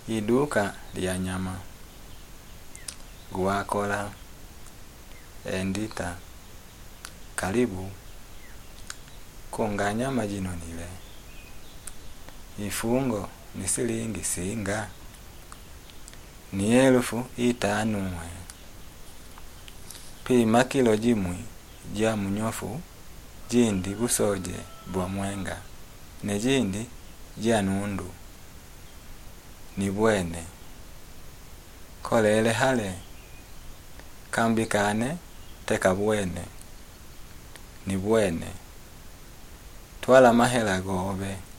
Iduka lya nyama. Guakola endita. Karibu kunga nyama jinonile. Ifungo ni silingi singa? Ni 1500. Pima kilo jimwi ja munyofu, jindi busoje bwa mwenga, ne jindi ja nundu. Ni bwene. Kolele hale. Kambikane teka bwene. Ni bwene. Twala mahela gobe.